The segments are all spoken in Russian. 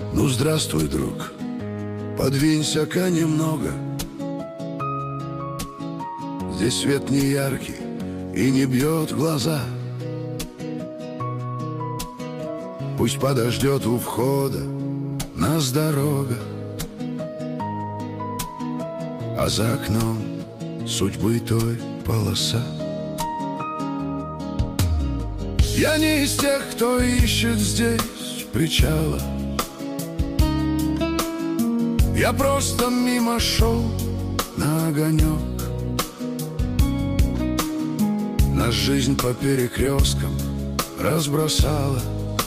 Ну, здравствуй, друг, подвинься-ка немного. Здесь свет не яркий и не бьет в глаза. Пусть подождет у входа нас дорога, а за окном судьбы той полоса. Я не из тех, кто ищет здесь причала. Я просто мимо шел на огонек. Нас жизнь по перекресткам разбросала,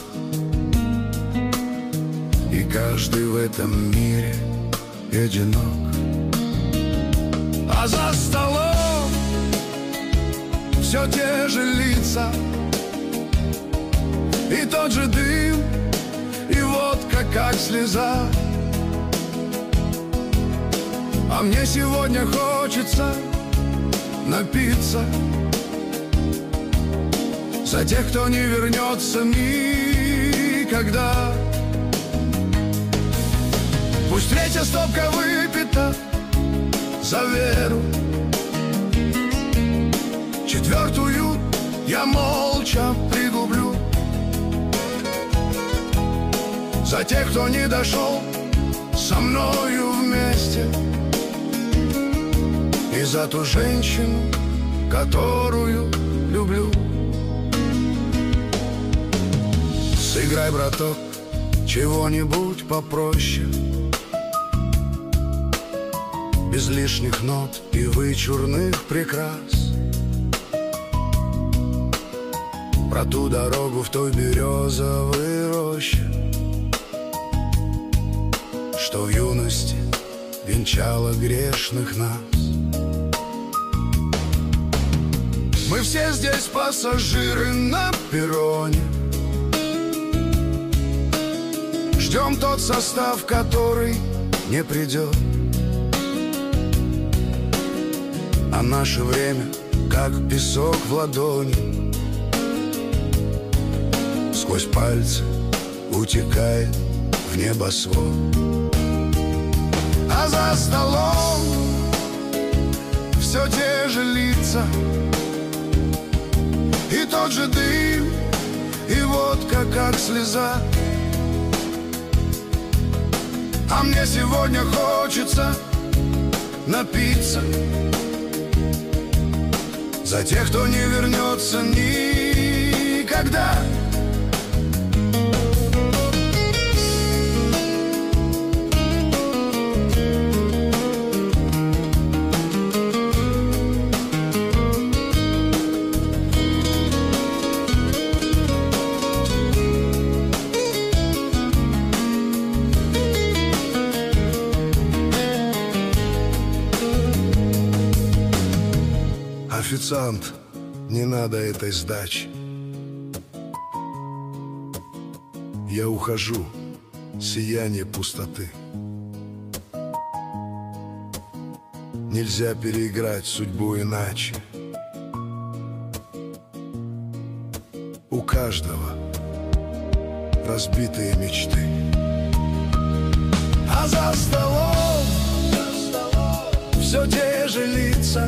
и каждый в этом мире одинок. А за столом все те же лица, и тот же дым, и водка как слеза. А мне сегодня хочется напиться за тех, кто не вернется никогда. Пусть третья стопка выпита за веру, четвертую я молча пригублю за тех, кто не дошел со мною вместе, и за ту женщину, которую люблю. Сыграй, браток, чего-нибудь попроще, без лишних нот и вычурных прикрас, про ту дорогу в той березовой роще, что в юности венчала грешных нас. Мы все здесь пассажиры на перроне, ждем тот состав, который не придет. А наше время, как песок в ладони, сквозь пальцы утекает в небосвод. А за столом все те же лица, и тот же дым, и водка как слеза. А мне сегодня хочется напиться за тех, кто не вернется никогда. Официант, не надо этой сдачи. Я ухожу, сияние пустоты. Нельзя переиграть судьбу иначе. У каждого разбитые мечты. А за столом все те же лица,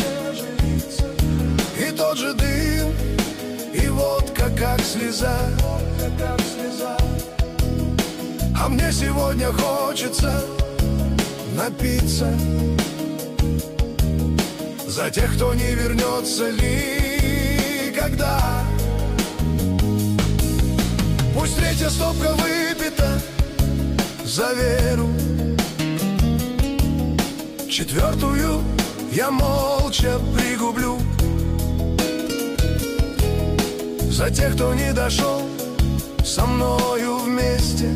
и тот же дым, и водка как слеза. А мне сегодня хочется напиться за тех, кто не вернется никогда. Пусть третья стопка выпита за веру, четвертую я молча пригублю за тех, кто не дошел со мною вместе,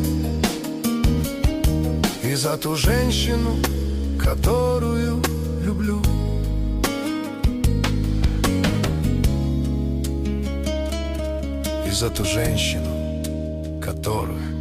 и за ту женщину, которую люблю. И за ту женщину, которую